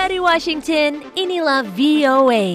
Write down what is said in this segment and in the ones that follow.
Dari Washington, inilah VOA.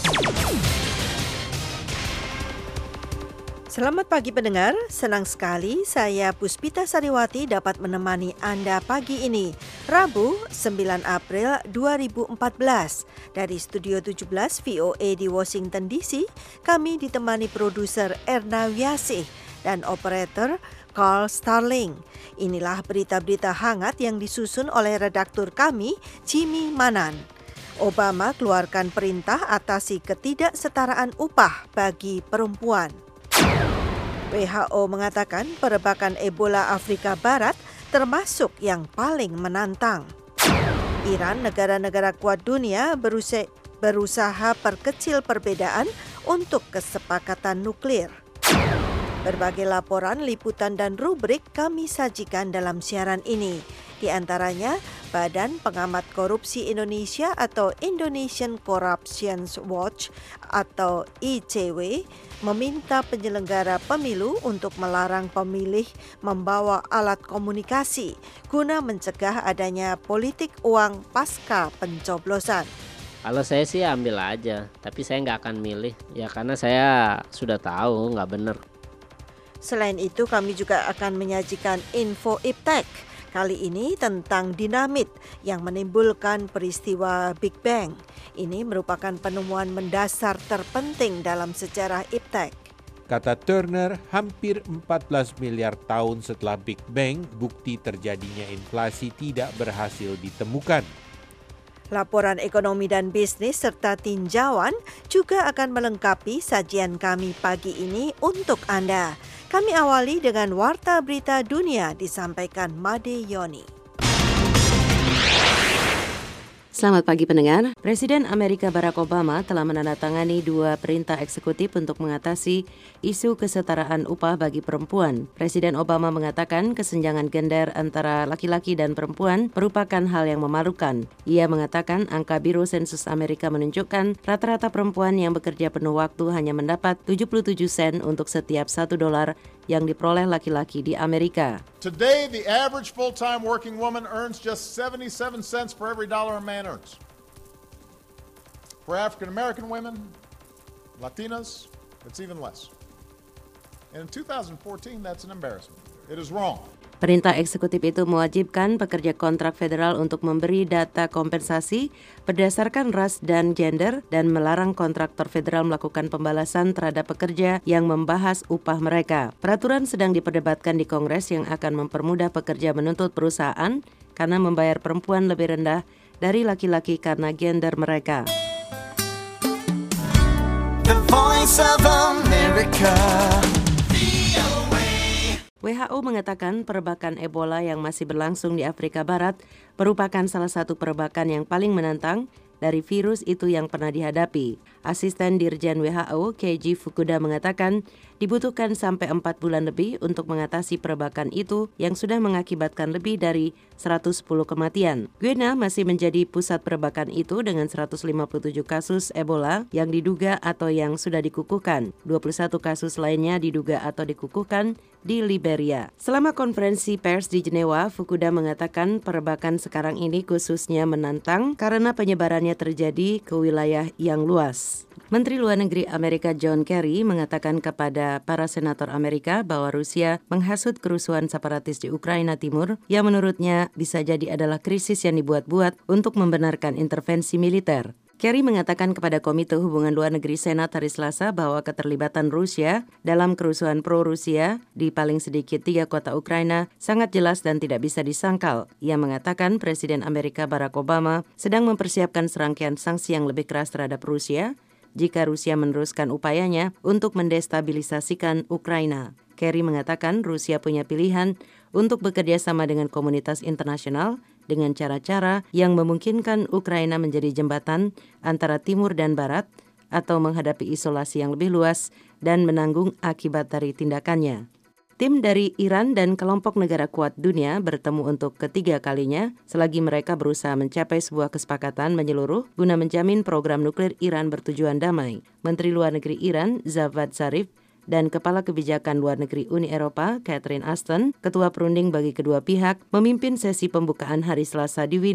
Selamat pagi pendengar, senang sekali saya Puspita Sariwati dapat menemani Anda pagi ini, Rabu 9 April 2014. Dari Studio 17 VOA di Washington DC, kami ditemani produser Erna Wiasih dan operator Carl Starling. Inilah berita-berita hangat yang disusun oleh redaktur kami, Jimmy Manan. Obama keluarkan perintah atasi ketidaksetaraan upah bagi perempuan. WHO mengatakan perebakan Ebola Afrika Barat termasuk yang paling menantang. Iran, negara-negara kuat dunia, berusaha perkecil perbedaan untuk kesepakatan nuklir. Berbagai laporan, liputan dan rubrik kami sajikan dalam siaran ini. Di antaranya, Badan Pengamat Korupsi Indonesia atau Indonesian Corruption Watch atau ICW meminta penyelenggara pemilu untuk melarang pemilih membawa alat komunikasi guna mencegah adanya politik uang pasca pencoblosan. Kalau saya sih ambil aja, tapi saya nggak akan milih. Ya karena saya sudah tahu nggak benar. Selain itu, kami juga akan menyajikan info iptek. Kali ini tentang dinamit yang menimbulkan peristiwa Big Bang. Ini merupakan penemuan mendasar terpenting dalam sejarah iptek. Kata Turner, hampir 14 miliar tahun setelah Big Bang, bukti terjadinya inflasi tidak berhasil ditemukan. Laporan ekonomi dan bisnis serta tinjauan juga akan melengkapi sajian kami pagi ini untuk Anda. Kami awali dengan Warta Berita Dunia disampaikan Made Yoni. Selamat pagi pendengar. Presiden Amerika Barack Obama telah menandatangani 2 perintah eksekutif untuk mengatasi isu kesetaraan upah bagi perempuan. Presiden Obama mengatakan kesenjangan gender antara laki-laki dan perempuan merupakan hal yang memalukan. Ia mengatakan angka biru sensus Amerika menunjukkan rata-rata perempuan yang bekerja penuh waktu hanya mendapat 77 sen untuk setiap $1 yang diperoleh laki-laki di Amerika. Today, the average full-time working woman earns just 77 cents for every dollar a man earns. For African-American women, Latinas, it's even less. And in 2014, that's an embarrassment. It is wrong. Perintah eksekutif itu mewajibkan pekerja kontrak federal untuk memberi data kompensasi berdasarkan ras dan gender dan melarang kontraktor federal melakukan pembalasan terhadap pekerja yang membahas upah mereka. Peraturan sedang diperdebatkan di Kongres yang akan mempermudah pekerja menuntut perusahaan karena membayar perempuan lebih rendah dari laki-laki karena gender mereka. The Voice of America. WHO mengatakan perebakan Ebola yang masih berlangsung di Afrika Barat merupakan salah satu perebakan yang paling menantang dari virus itu yang pernah dihadapi. Asisten Dirjen WHO, Keiji Fukuda mengatakan dibutuhkan sampai 4 bulan lebih untuk mengatasi perebakan itu yang sudah mengakibatkan lebih dari 110 kematian. Guinea masih menjadi pusat perebakan itu dengan 157 kasus Ebola yang diduga atau yang sudah dikukuhkan. 21 kasus lainnya diduga atau dikukuhkan di Liberia. Selama konferensi pers di Jenewa, Fukuda mengatakan perebakan sekarang ini khususnya menantang karena penyebarannya terjadi ke wilayah yang luas. Menteri Luar Negeri Amerika John Kerry mengatakan kepada para senator Amerika bahwa Rusia menghasut kerusuhan separatis di Ukraina Timur yang menurutnya bisa jadi adalah krisis yang dibuat-buat untuk membenarkan intervensi militer. Kerry mengatakan kepada Komite Hubungan Luar Negeri Senat hari Selasa bahwa keterlibatan Rusia dalam kerusuhan pro-Rusia di paling sedikit 3 kota Ukraina sangat jelas dan tidak bisa disangkal. Ia mengatakan Presiden Amerika Barack Obama sedang mempersiapkan serangkaian sanksi yang lebih keras terhadap Rusia jika Rusia meneruskan upayanya untuk mendestabilisasikan Ukraina. Kerry mengatakan Rusia punya pilihan untuk bekerja sama dengan komunitas internasional dengan cara-cara yang memungkinkan Ukraina menjadi jembatan antara timur dan barat atau menghadapi isolasi yang lebih luas dan menanggung akibat dari tindakannya. Tim dari Iran dan kelompok negara kuat dunia bertemu untuk ketiga kalinya selagi mereka berusaha mencapai sebuah kesepakatan menyeluruh guna menjamin program nuklir Iran bertujuan damai. Menteri Luar Negeri Iran, Javad Zarif, dan Kepala Kebijakan Luar Negeri Uni Eropa, Catherine Ashton, ketua perunding bagi kedua pihak, memimpin sesi pembukaan hari Selasa di Wina.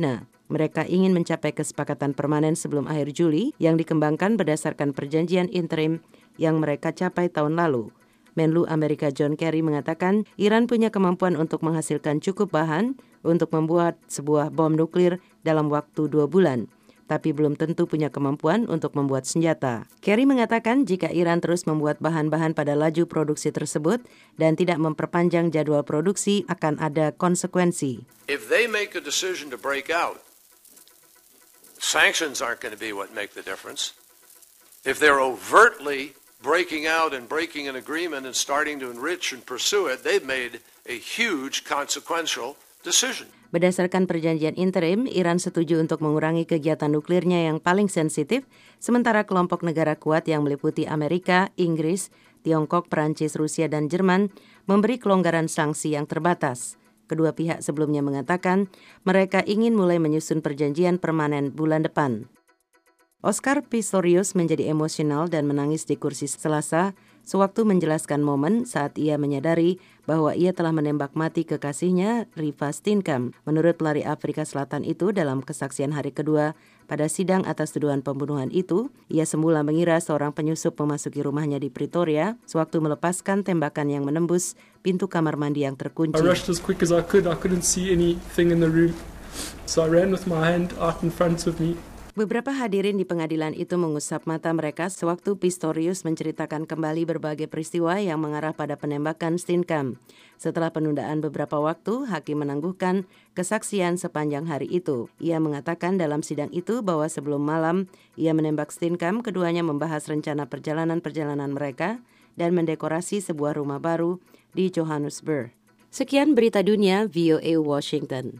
Mereka ingin mencapai kesepakatan permanen sebelum akhir Juli yang dikembangkan berdasarkan perjanjian interim yang mereka capai tahun lalu. Menlu Amerika John Kerry mengatakan Iran punya kemampuan untuk menghasilkan cukup bahan untuk membuat sebuah bom nuklir dalam waktu 2 bulan. Tapi belum tentu punya kemampuan untuk membuat senjata. Kerry mengatakan jika Iran terus membuat bahan-bahan pada laju produksi tersebut dan tidak memperpanjang jadwal produksi, akan ada konsekuensi. If they make a decision to break out, sanctions aren't going to be what make the difference. If they're overtly breaking out and breaking an agreement and starting to enrich and pursue it, they've made a huge consequential decision. Berdasarkan perjanjian interim, Iran setuju untuk mengurangi kegiatan nuklirnya yang paling sensitif, sementara kelompok negara kuat yang meliputi Amerika, Inggris, Tiongkok, Perancis, Rusia, dan Jerman memberi kelonggaran sanksi yang terbatas. Kedua pihak sebelumnya mengatakan mereka ingin mulai menyusun perjanjian permanen bulan depan. Oscar Pistorius menjadi emosional dan menangis di kursi Selasa sewaktu menjelaskan momen saat ia menyadari bahwa ia telah menembak mati kekasihnya, Riva Steenkamp. Menurut pelari Afrika Selatan itu dalam kesaksian hari kedua pada sidang atas tuduhan pembunuhan itu, ia semula mengira seorang penyusup memasuki rumahnya di Pretoria sewaktu melepaskan tembakan yang menembus pintu kamar mandi yang terkunci. I rushed as quick as I could. I couldn't see anything in the room. So I ran with my hand out in front of me. Beberapa hadirin di pengadilan itu mengusap mata mereka sewaktu Pistorius menceritakan kembali berbagai peristiwa yang mengarah pada penembakan Steenkamp. Setelah penundaan beberapa waktu, hakim menangguhkan kesaksian sepanjang hari itu. Ia mengatakan dalam sidang itu bahwa sebelum malam ia menembak Steenkamp, keduanya membahas rencana perjalanan-perjalanan mereka dan mendekorasi sebuah rumah baru di Johannesburg. Sekian berita dunia VOA Washington.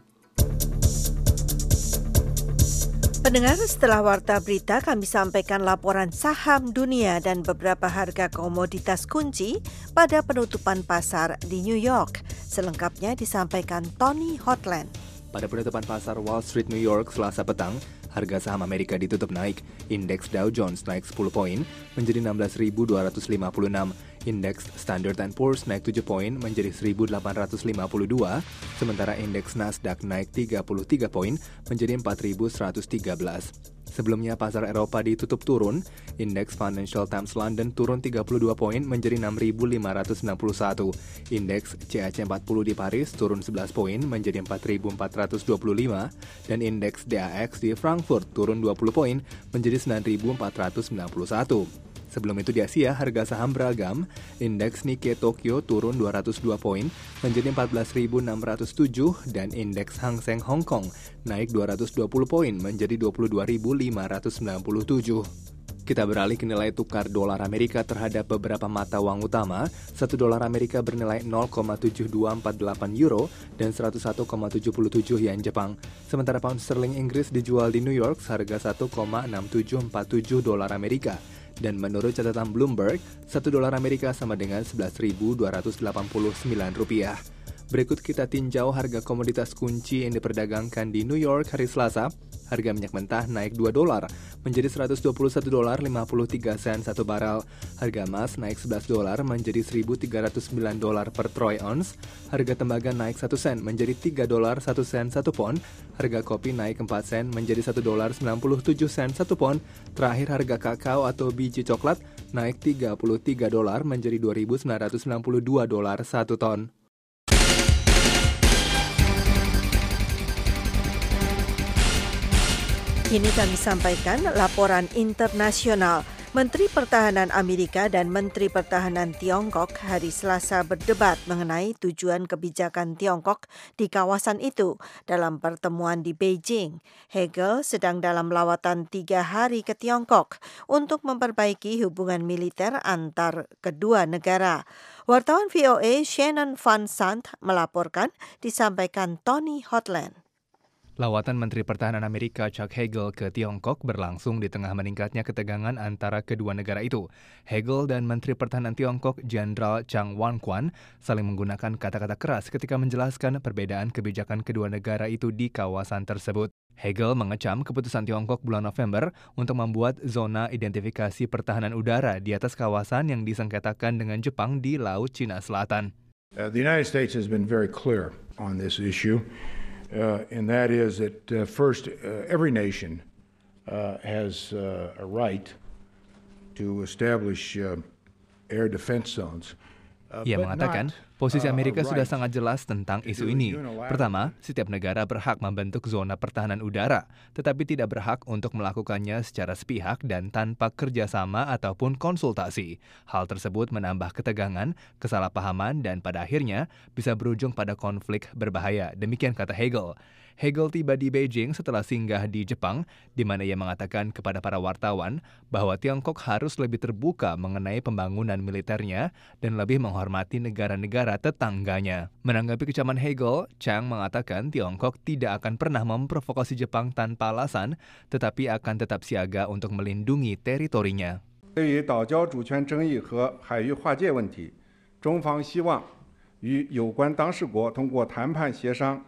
Pendengar, setelah warta berita kami sampaikan laporan saham dunia dan beberapa harga komoditas kunci pada penutupan pasar di New York. Selengkapnya disampaikan Tony Hotland. Pada penutupan pasar Wall Street New York Selasa petang, harga saham Amerika ditutup naik. Indeks Dow Jones naik 10 poin menjadi 16.256. Indeks Standard & Poor's naik 7 poin menjadi 1.852, sementara indeks Nasdaq naik 33 poin menjadi 4.113. Sebelumnya pasar Eropa ditutup turun, indeks Financial Times London turun 32 poin menjadi 6.561. Indeks CAC 40 di Paris turun 11 poin menjadi 4.425 dan indeks DAX di Frankfurt turun 20 poin menjadi 9.491. Sebelum itu di Asia, harga saham beragam. Indeks Nikkei Tokyo turun 202 poin menjadi 14.607 dan indeks Hang Seng Hong Kong naik 220 poin menjadi 22.597. Kita beralih ke nilai tukar dolar Amerika terhadap beberapa mata uang utama. 1 dolar Amerika bernilai 0,7248 euro dan 101,77 yen Jepang. Sementara pound sterling Inggris dijual di New York seharga 1,6747 dolar Amerika. Dan menurut catatan Bloomberg, 1 dolar Amerika sama dengan 11.289 rupiah. Berikut kita tinjau harga komoditas kunci yang diperdagangkan di New York hari Selasa. Harga minyak mentah naik 2 dolar menjadi 121 dolar 53 sen 1 barel. Harga emas naik 11 dolar menjadi 1.309 dolar per troy ounce. Harga tembaga naik 1 sen menjadi 3 dolar 1 sen 1 pon. Harga kopi naik 4 sen menjadi 1 dolar 97 sen 1 pon. Terakhir harga kakao atau biji coklat naik 33 dolar menjadi 2.992 dolar 1 ton. Kini kami sampaikan laporan internasional. Menteri Pertahanan Amerika dan Menteri Pertahanan Tiongkok hari Selasa berdebat mengenai tujuan kebijakan Tiongkok di kawasan itu dalam pertemuan di Beijing. Hegel sedang dalam lawatan 3 hari ke Tiongkok untuk memperbaiki hubungan militer antar kedua negara. Wartawan VOA Shannon Van Sant melaporkan, disampaikan Tony Hotland. Lawatan Menteri Pertahanan Amerika Chuck Hagel ke Tiongkok berlangsung di tengah meningkatnya ketegangan antara kedua negara itu. Hagel dan Menteri Pertahanan Tiongkok Jenderal Chang Wan-Quan saling menggunakan kata-kata keras ketika menjelaskan perbedaan kebijakan kedua negara itu di kawasan tersebut. Hagel mengecam keputusan Tiongkok bulan November untuk membuat zona identifikasi pertahanan udara di atas kawasan yang disengketakan dengan Jepang di Laut Cina Selatan. The United States has been very clear on this issue. and that is that first, every nation has a right to establish air defense zones. Ia mengatakan, posisi Amerika sudah sangat jelas tentang isu ini. Pertama, setiap negara berhak membentuk zona pertahanan udara, tetapi tidak berhak untuk melakukannya secara sepihak dan tanpa kerjasama ataupun konsultasi. Hal tersebut menambah ketegangan, kesalahpahaman, dan pada akhirnya bisa berujung pada konflik berbahaya. Demikian kata Hagel. Hagel tiba di Beijing setelah singgah di Jepang, di mana ia mengatakan kepada para wartawan bahwa Tiongkok harus lebih terbuka mengenai pembangunan militernya dan lebih menghormati negara-negara tetangganya. Menanggapi kecaman Hagel, Chang mengatakan Tiongkok tidak akan pernah memprovokasi Jepang tanpa alasan, tetapi akan tetap siaga untuk melindungi teritorinya. 对于岛礁主权争议和海域划界问题，中方希望与有关当事国通过谈判协商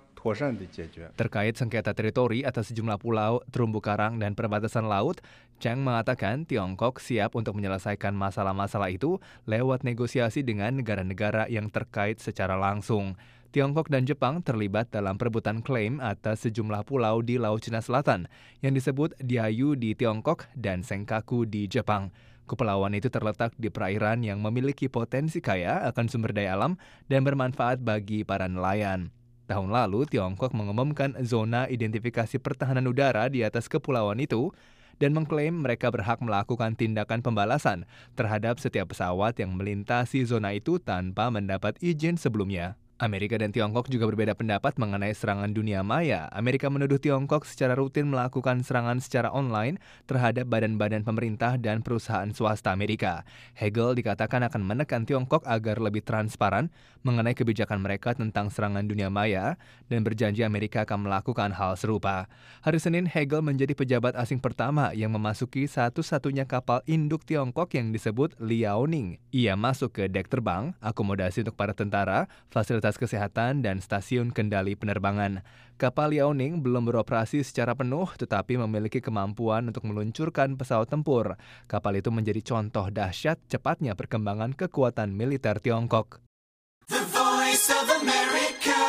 Terkait sengketa teritori atas sejumlah pulau, terumbu karang, dan perbatasan laut, Chang mengatakan Tiongkok siap untuk menyelesaikan masalah-masalah itu lewat negosiasi dengan negara-negara yang terkait secara langsung. Tiongkok dan Jepang terlibat dalam perebutan klaim atas sejumlah pulau di Laut Cina Selatan yang disebut Diaoyu di Tiongkok dan Senkaku di Jepang. Kepulauan itu terletak di perairan yang memiliki potensi kaya akan sumber daya alam dan bermanfaat bagi para nelayan. Tahun lalu, Tiongkok mengumumkan zona identifikasi pertahanan udara di atas kepulauan itu dan mengklaim mereka berhak melakukan tindakan pembalasan terhadap setiap pesawat yang melintasi zona itu tanpa mendapat izin sebelumnya. Amerika dan Tiongkok juga berbeda pendapat mengenai serangan dunia maya. Amerika menuduh Tiongkok secara rutin melakukan serangan secara online terhadap badan-badan pemerintah dan perusahaan swasta Amerika. Hagel dikatakan akan menekan Tiongkok agar lebih transparan mengenai kebijakan mereka tentang serangan dunia maya dan berjanji Amerika akan melakukan hal serupa. Hari Senin, Hagel menjadi pejabat asing pertama yang memasuki satu-satunya kapal induk Tiongkok yang disebut Liaoning. Ia masuk ke dek terbang, akomodasi untuk para tentara, fasilitas kesehatan, dan stasiun kendali penerbangan. Kapal Liaoning belum beroperasi secara penuh tetapi memiliki kemampuan untuk meluncurkan pesawat tempur. Kapal itu menjadi contoh dahsyat cepatnya perkembangan kekuatan militer Tiongkok. The Voice of America,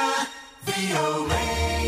VOA.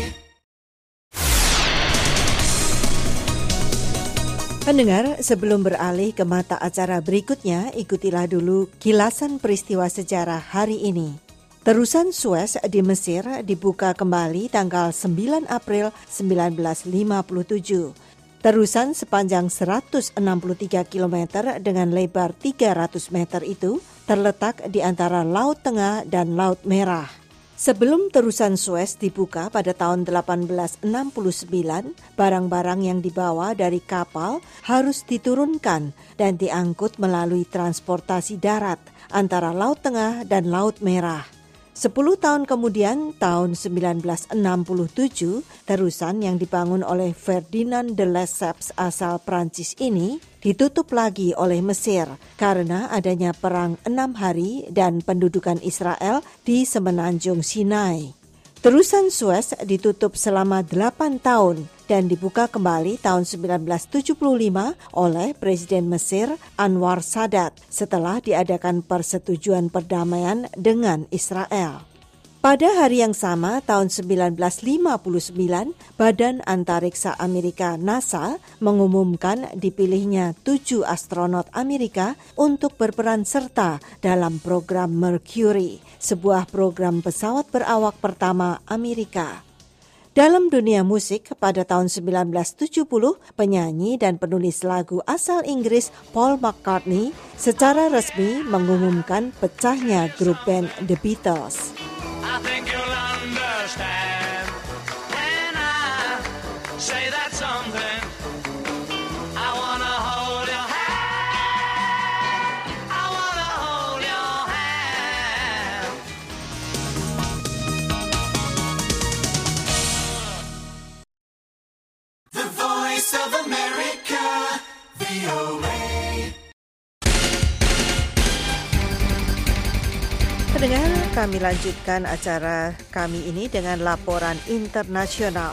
Pendengar, sebelum beralih ke mata acara berikutnya, ikutilah dulu kilasan peristiwa sejarah hari ini. Terusan Suez di Mesir dibuka kembali tanggal 9 April 1957. Terusan sepanjang 163 km dengan lebar 300 meter itu terletak di antara Laut Tengah dan Laut Merah. Sebelum terusan Suez dibuka pada tahun 1869, barang-barang yang dibawa dari kapal harus diturunkan dan diangkut melalui transportasi darat antara Laut Tengah dan Laut Merah. 10 tahun kemudian, tahun 1967, terusan yang dibangun oleh Ferdinand de Lesseps asal Prancis ini ditutup lagi oleh Mesir karena adanya perang 6 hari dan pendudukan Israel di semenanjung Sinai. Terusan Suez ditutup selama 8 tahun dan dibuka kembali tahun 1975 oleh Presiden Mesir Anwar Sadat setelah diadakan persetujuan perdamaian dengan Israel. Pada hari yang sama, tahun 1959, Badan Antariksa Amerika NASA mengumumkan dipilihnya 7 astronot Amerika untuk berperan serta dalam program Mercury, sebuah program pesawat berawak pertama Amerika. Dalam dunia musik, pada tahun 1970, penyanyi dan penulis lagu asal Inggris Paul McCartney secara resmi mengumumkan pecahnya grup band The Beatles. I think you'll understand when I say that something. I wanna hold your hand. I wanna hold your hand. The Voice of America, VOA. Pendengar, kami lanjutkan acara kami ini dengan laporan internasional.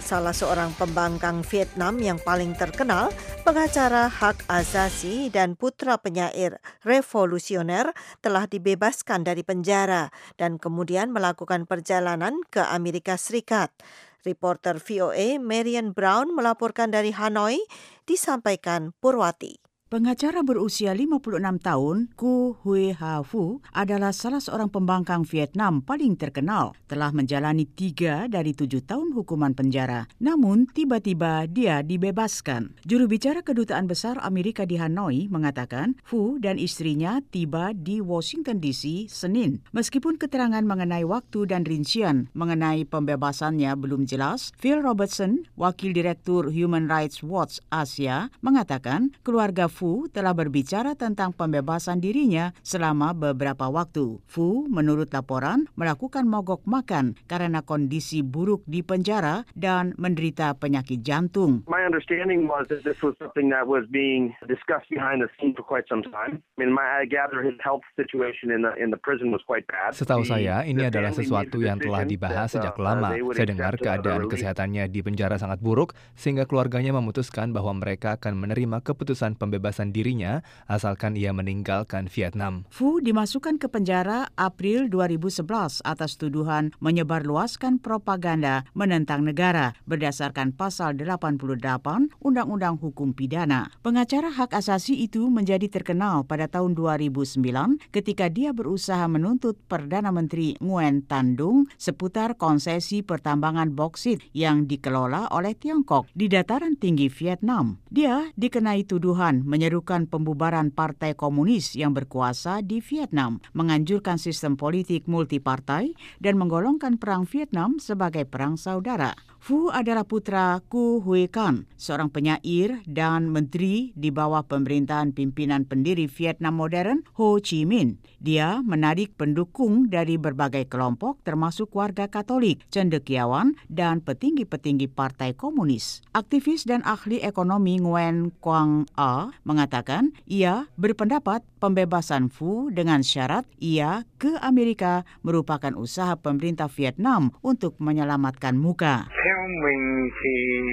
salah seorang pembangkang Vietnam yang paling terkenal, pengacara hak asasi dan putra penyair revolusioner telah dibebaskan dari penjara dan kemudian melakukan perjalanan ke Amerika Serikat. Reporter VOA Marian Brown melaporkan dari Hanoi, disampaikan Purwati. Pengacara berusia 56 tahun, Ku Hui Ha Fu, adalah salah seorang pembangkang Vietnam paling terkenal. Telah menjalani 3 dari 7 tahun hukuman penjara. Namun, tiba-tiba dia dibebaskan. Juru bicara Kedutaan Besar Amerika di Hanoi mengatakan Fu dan istrinya tiba di Washington DC Senin. Meskipun keterangan mengenai waktu dan rincian mengenai pembebasannya belum jelas, Phil Robertson, Wakil Direktur Human Rights Watch Asia, mengatakan keluarga Fu telah berbicara tentang pembebasan dirinya selama beberapa waktu. Fu, menurut laporan, melakukan mogok makan karena kondisi buruk di penjara dan menderita penyakit jantung. My understanding was that this was something that was being discussed behind the scenes for quite some time. I gather his health situation in the prison was quite bad. Setahu saya, ini adalah sesuatu yang telah dibahas sejak lama. Saya dengar keadaan kesehatannya di penjara sangat buruk, sehingga keluarganya memutuskan bahwa mereka akan menerima keputusan pembebasan dirinya asalkan ia meninggalkan Vietnam. Fu dimasukkan ke penjara April 2011 atas tuduhan menyebarluaskan propaganda menentang negara berdasarkan pasal 88 Undang-Undang Hukum Pidana. Pengacara hak asasi itu menjadi terkenal pada tahun 2009 ketika dia berusaha menuntut Perdana Menteri Nguyen Tan Dung seputar konsesi pertambangan boksit yang dikelola oleh Tiongkok di dataran tinggi Vietnam. Dia dikenai tuduhan menyerukan pembubaran Partai Komunis yang berkuasa di Vietnam, menganjurkan sistem politik multipartai, dan menggolongkan Perang Vietnam sebagai perang saudara. Fu adalah putra Ku Huy Can, seorang penyair dan menteri di bawah pemerintahan pimpinan pendiri Vietnam modern Ho Chi Minh. Dia menarik pendukung dari berbagai kelompok termasuk warga Katolik, cendekiawan, dan petinggi-petinggi Partai Komunis. Aktivis dan ahli ekonomi Nguyen Quang A mengatakan ia berpendapat pembebasan Fu dengan syarat ia ke Amerika merupakan usaha pemerintah Vietnam untuk menyelamatkan muka. Theo mình thì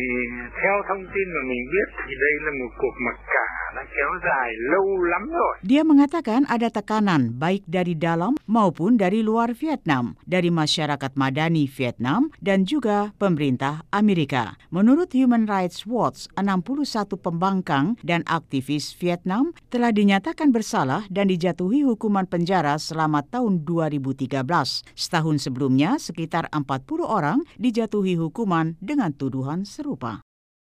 theo thông tin mà mình biết thì đây là một cuộc mặc cả đã kéo dài lâu lắm rồi. Dia mengatakan ada tekanan baik dari dalam maupun dari luar Vietnam, dari masyarakat madani Vietnam dan juga pemerintah Amerika. Menurut Human Rights Watch, 61 pembangkang dan aktivis Vietnam telah dinyatakan bersalah dan dijatuhi hukuman penjara selama tahun 2013. Setahun sebelumnya, sekitar 40 orang dijatuhi hukuman dengan tuduhan serupa.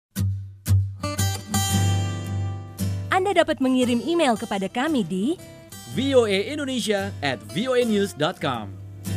Anda dapat mengirim email kepada kami di voaindonesia@voanews.com.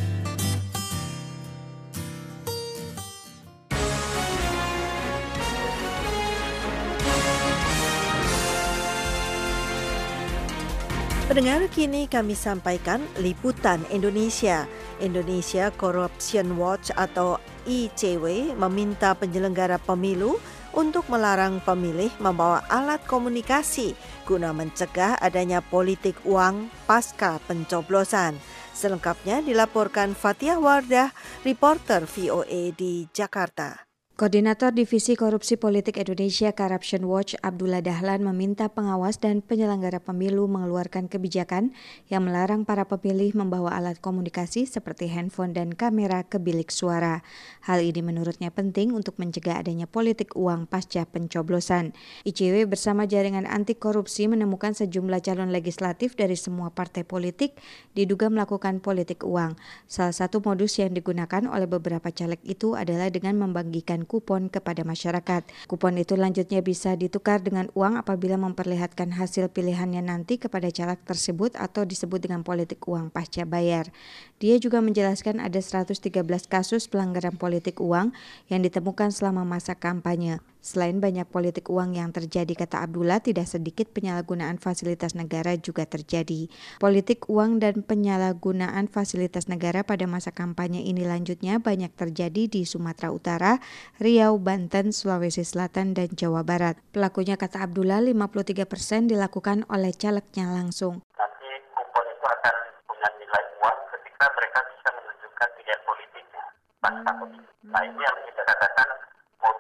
Pendengar, kini kami sampaikan liputan Indonesia. Indonesia Corruption Watch atau ICW meminta penyelenggara pemilu untuk melarang pemilih membawa alat komunikasi guna mencegah adanya politik uang pasca pencoblosan. Selengkapnya dilaporkan Fathia Wardah, reporter VOA di Jakarta. Koordinator Divisi Korupsi Politik Indonesia Corruption Watch Abdullah Dahlan meminta pengawas dan penyelenggara pemilu mengeluarkan kebijakan yang melarang para pemilih membawa alat komunikasi seperti handphone dan kamera ke bilik suara. Hal ini menurutnya penting untuk mencegah adanya politik uang pasca pencoblosan. ICW bersama jaringan anti korupsi menemukan sejumlah calon legislatif dari semua partai politik diduga melakukan politik uang. Salah satu modus yang digunakan oleh beberapa caleg itu adalah dengan membagikan kupon kepada masyarakat. Kupon itu lanjutnya bisa ditukar dengan uang apabila memperlihatkan hasil pilihannya nanti kepada caleg tersebut atau disebut dengan politik uang pasca bayar. Dia juga menjelaskan ada 113 kasus pelanggaran politik uang yang ditemukan selama masa kampanye. Selain banyak politik uang yang terjadi, kata Abdullah, tidak sedikit penyalahgunaan fasilitas negara juga terjadi. Politik uang dan penyalahgunaan fasilitas negara pada masa kampanye ini lanjutnya banyak terjadi di Sumatera Utara, Riau, Banten, Sulawesi Selatan, dan Jawa Barat. Pelakunya, kata Abdullah, 53% dilakukan oleh calegnya langsung. Nanti kupon itu akan punya nilai uang ketika mereka bisa menunjukkan pilihan politiknya. Nah, ini yang kita katakan modus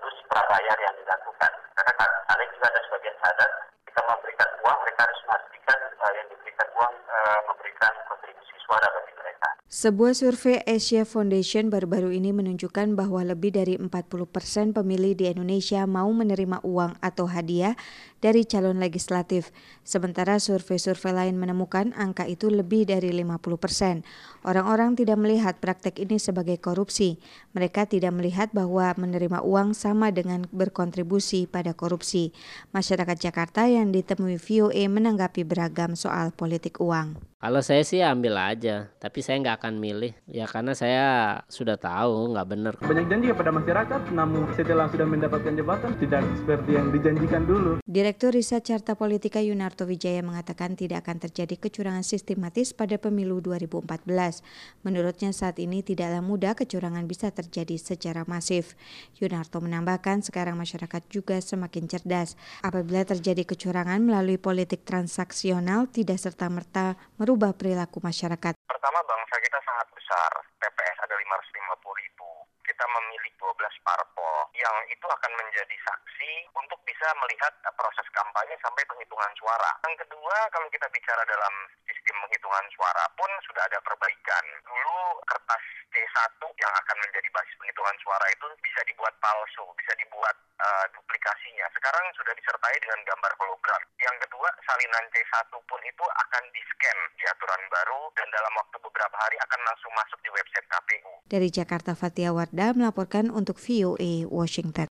Sebuah survei Asia Foundation baru-baru ini menunjukkan bahwa lebih dari 40% pemilih di Indonesia mau menerima uang atau hadiah dari calon legislatif. Sementara survei-survei lain menemukan angka itu lebih dari 50%. Orang-orang tidak melihat praktek ini sebagai korupsi. Mereka tidak melihat bahwa menerima uang sama dengan berkontribusi pada korupsi. Masyarakat Jakarta yang ditemui VOA menanggapi beragam soal politik uang. Kalau saya sih ambil aja, tapi saya nggak akan milih. Ya karena saya sudah tahu nggak benar. Banyak janji kepada masyarakat, namun setelah sudah mendapatkan jabatan tidak seperti yang dijanjikan dulu. Direktur Riset Carta Politika Yunarto Wijaya mengatakan tidak akan terjadi kecurangan sistematis pada pemilu 2014. Menurutnya saat ini tidaklah mudah kecurangan bisa terjadi secara masif. Yunarto menambahkan sekarang masyarakat juga semakin cerdas. Apabila terjadi kecurangan melalui politik transaksional tidak serta-merta merubah perilaku masyarakat. Pertama, bangsa kita sangat besar. TPS ada 550.000. Kita memilih 12 parpol yang itu akan menjadi saksi untuk bisa melihat proses kampanye sampai penghitungan suara. Yang kedua, kalau kita bicara dalam sistem penghitungan suara pun sudah ada perbaikan. Dulu kertas C1 yang akan menjadi basis penghitungan suara itu bisa dibuat palsu, bisa dibuat duplikasinya. Sekarang sudah disertai dengan gambar hologram. Yang kedua, salinan C1 pun itu akan di-scan di aturan baru dan dalam waktu beberapa hari akan langsung masuk di website KPU. Dari Jakarta, Fatia Wardah melaporkan untuk VOA Washington.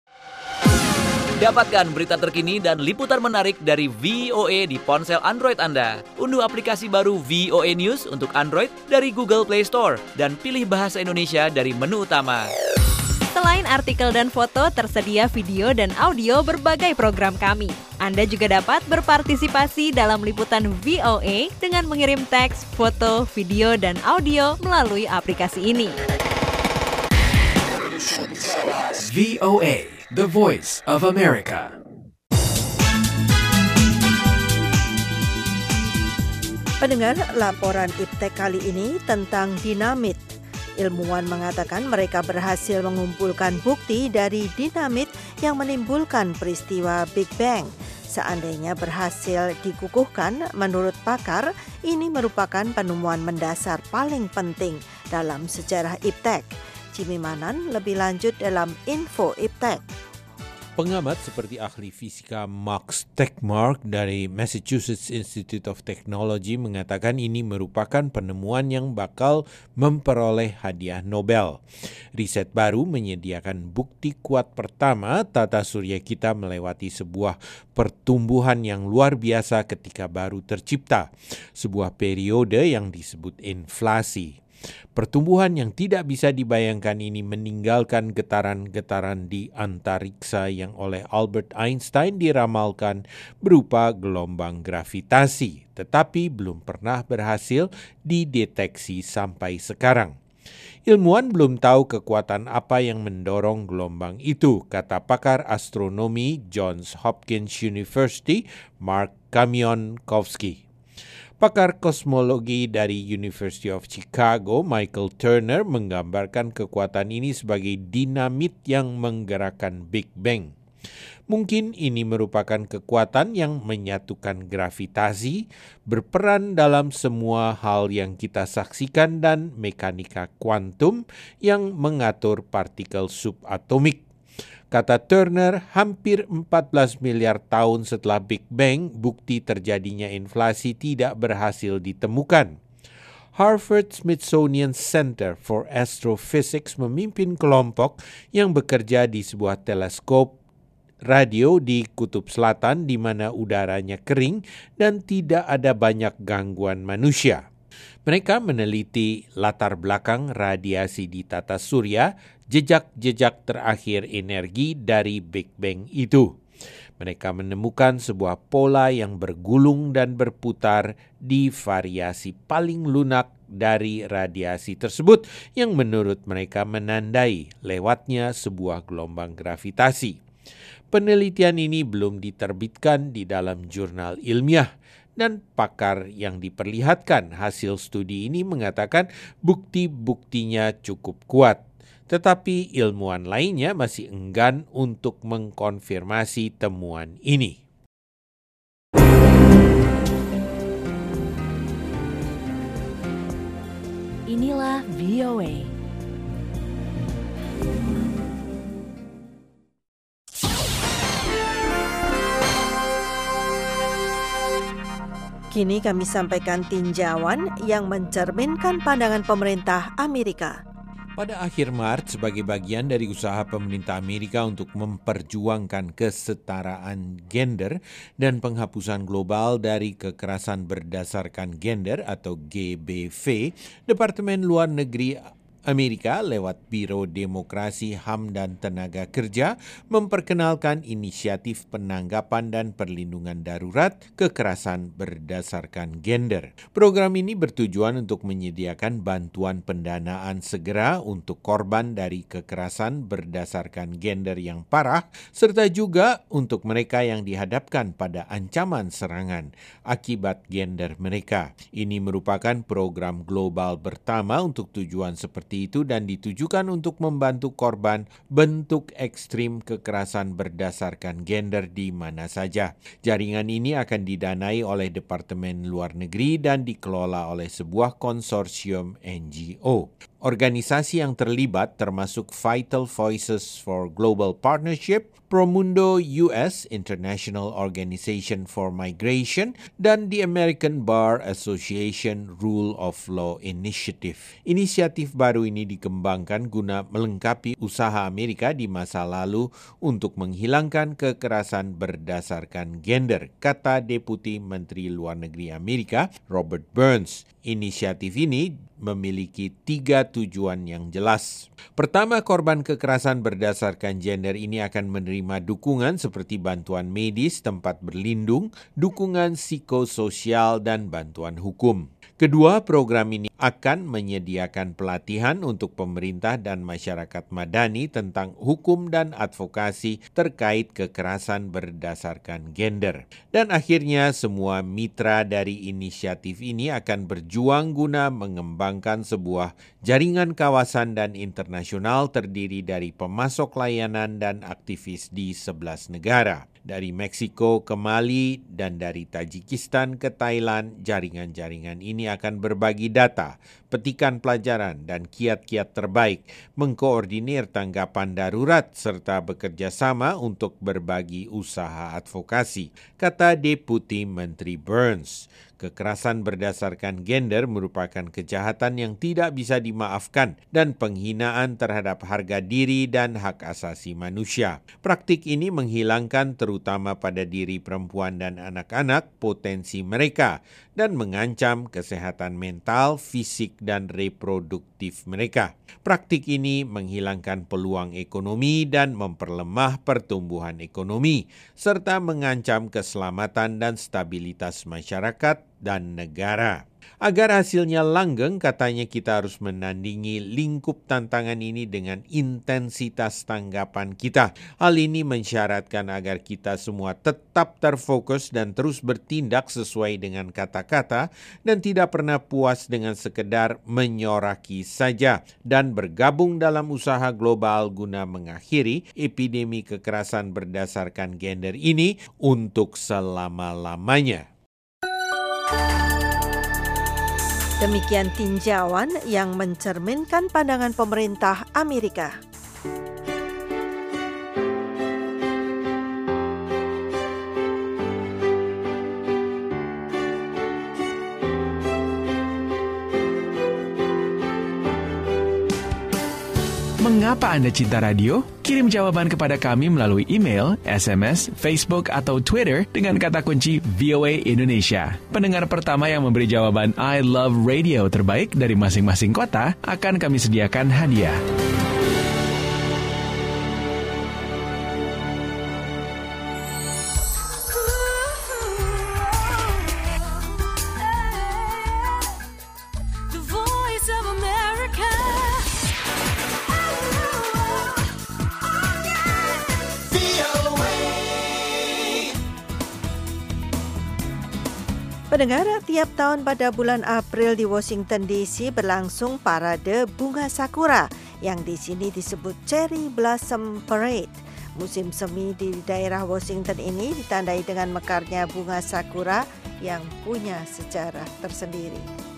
Dapatkan berita terkini dan liputan menarik dari VOA di ponsel Android Anda. Unduh aplikasi baru VOA News untuk Android dari Google Play Store dan pilih bahasa Indonesia dari menu utama. Selain artikel dan foto, tersedia video dan audio berbagai program kami. Anda juga dapat berpartisipasi dalam liputan VOA dengan mengirim teks, foto, video, dan audio melalui aplikasi ini. VOA, the voice of America. Pendengar, laporan IPTEK kali ini tentang dinamit. Ilmuwan mengatakan mereka berhasil mengumpulkan bukti dari dinamit yang menimbulkan peristiwa Big Bang. Seandainya berhasil dikukuhkan, menurut pakar, ini merupakan penemuan mendasar paling penting dalam sejarah IPTEK. Jimmy Manan lebih lanjut dalam Info IPTEK. Pengamat seperti ahli fisika Max Tegmark dari Massachusetts Institute of Technology mengatakan ini merupakan penemuan yang bakal memperoleh hadiah Nobel. Riset baru menyediakan bukti kuat pertama tata surya kita melewati sebuah pertumbuhan yang luar biasa ketika baru tercipta, sebuah periode yang disebut inflasi. Pertumbuhan yang tidak bisa dibayangkan ini meninggalkan getaran-getaran di antariksa yang oleh Albert Einstein diramalkan berupa gelombang gravitasi, tetapi belum pernah berhasil dideteksi sampai sekarang. Ilmuwan belum tahu kekuatan apa yang mendorong gelombang itu, kata pakar astronomi Johns Hopkins University, Mark Kamionkowski. Pakar kosmologi dari University of Chicago, Michael Turner, menggambarkan kekuatan ini sebagai dinamit yang menggerakkan Big Bang. Mungkin ini merupakan kekuatan yang menyatukan gravitasi, berperan dalam semua hal yang kita saksikan dan mekanika kuantum yang mengatur partikel subatomik. Kata Turner, hampir 14 miliar tahun setelah Big Bang, bukti terjadinya inflasi tidak berhasil ditemukan. Harvard-Smithsonian Center for Astrophysics memimpin kelompok yang bekerja di sebuah teleskop radio di Kutub Selatan di mana udaranya kering dan tidak ada banyak gangguan manusia. Mereka meneliti latar belakang radiasi di tata surya, jejak-jejak terakhir energi dari Big Bang itu. Mereka menemukan sebuah pola yang bergulung dan berputar di variasi paling lunak dari radiasi tersebut yang menurut mereka menandai lewatnya sebuah gelombang gravitasi. Penelitian ini belum diterbitkan di dalam jurnal ilmiah. Dan pakar yang diperlihatkan hasil studi ini mengatakan bukti-buktinya cukup kuat. Tetapi ilmuwan lainnya masih enggan untuk mengkonfirmasi temuan ini. Inilah VOA. Kini kami sampaikan tinjauan yang mencerminkan pandangan pemerintah Amerika. Pada akhir Maret, sebagai bagian dari usaha pemerintah Amerika untuk memperjuangkan kesetaraan gender dan penghapusan global dari kekerasan berdasarkan gender atau GBV, Departemen Luar Negeri Amerika lewat Biro Demokrasi, HAM dan Tenaga Kerja memperkenalkan inisiatif penanggapan dan perlindungan darurat kekerasan berdasarkan gender. Program ini bertujuan untuk menyediakan bantuan pendanaan segera untuk korban dari kekerasan berdasarkan gender yang parah, serta juga untuk mereka yang dihadapkan pada ancaman serangan akibat gender mereka. Ini merupakan program global pertama untuk tujuan seperti itu dan ditujukan untuk membantu korban bentuk ekstrim kekerasan berdasarkan gender di mana saja. Jaringan ini akan didanai oleh Departemen Luar Negeri dan dikelola oleh sebuah konsorsium NGO. Organisasi yang terlibat termasuk Vital Voices for Global Partnership, Promundo US International Organization for Migration, dan the American Bar Association Rule of Law Initiative. Inisiatif baru ini dikembangkan guna melengkapi usaha Amerika di masa lalu untuk menghilangkan kekerasan berdasarkan gender, kata Deputi Menteri Luar Negeri Amerika Robert Burns. Inisiatif ini memiliki 3 tujuan yang jelas. Pertama, korban kekerasan berdasarkan gender ini akan menerima dukungan seperti bantuan medis, tempat berlindung, dukungan psikososial, dan bantuan hukum. Kedua, program ini akan menyediakan pelatihan untuk pemerintah dan masyarakat madani tentang hukum dan advokasi terkait kekerasan berdasarkan gender. Dan akhirnya, semua mitra dari inisiatif ini akan berjuang guna mengembangkan sebuah jaringan kawasan dan internasional terdiri dari pemasok layanan dan aktivis di 11 negara. Dari Meksiko ke Mali dan dari Tajikistan ke Thailand, jaringan-jaringan ini akan berbagi data, petikan pelajaran, dan kiat-kiat terbaik, mengkoordinir tanggapan darurat, serta bekerja sama untuk berbagi usaha advokasi, kata Deputi Menteri Burns. Kekerasan berdasarkan gender merupakan kejahatan yang tidak bisa dimaafkan dan penghinaan terhadap harga diri dan hak asasi manusia. Praktik ini menghilangkan terutama pada diri perempuan dan anak-anak potensi mereka dan mengancam kesehatan mental, fisik, dan reproduktif mereka. Praktik ini menghilangkan peluang ekonomi dan memperlemah pertumbuhan ekonomi, serta mengancam keselamatan dan stabilitas masyarakat dan negara. Agar hasilnya langgeng, katanya kita harus menandingi lingkup tantangan ini dengan intensitas tanggapan kita. Hal ini mensyaratkan agar kita semua tetap terfokus dan terus bertindak sesuai dengan kata-kata dan tidak pernah puas dengan sekedar menyoraki saja dan bergabung dalam usaha global guna mengakhiri epidemi kekerasan berdasarkan gender ini untuk selama-lamanya. Demikian tinjauan yang mencerminkan pandangan pemerintah Amerika. Mengapa Anda cinta radio? Kirim jawaban kepada kami melalui email, SMS, Facebook, atau Twitter dengan kata kunci VOA Indonesia. Pendengar pertama yang memberi jawaban I love radio terbaik dari masing-masing kota akan kami sediakan hadiah. Pendengar, tiap tahun pada bulan April di Washington DC berlangsung parade bunga sakura yang di sini disebut Cherry Blossom Parade. Musim semi di daerah Washington ini ditandai dengan mekarnya bunga sakura yang punya sejarah tersendiri.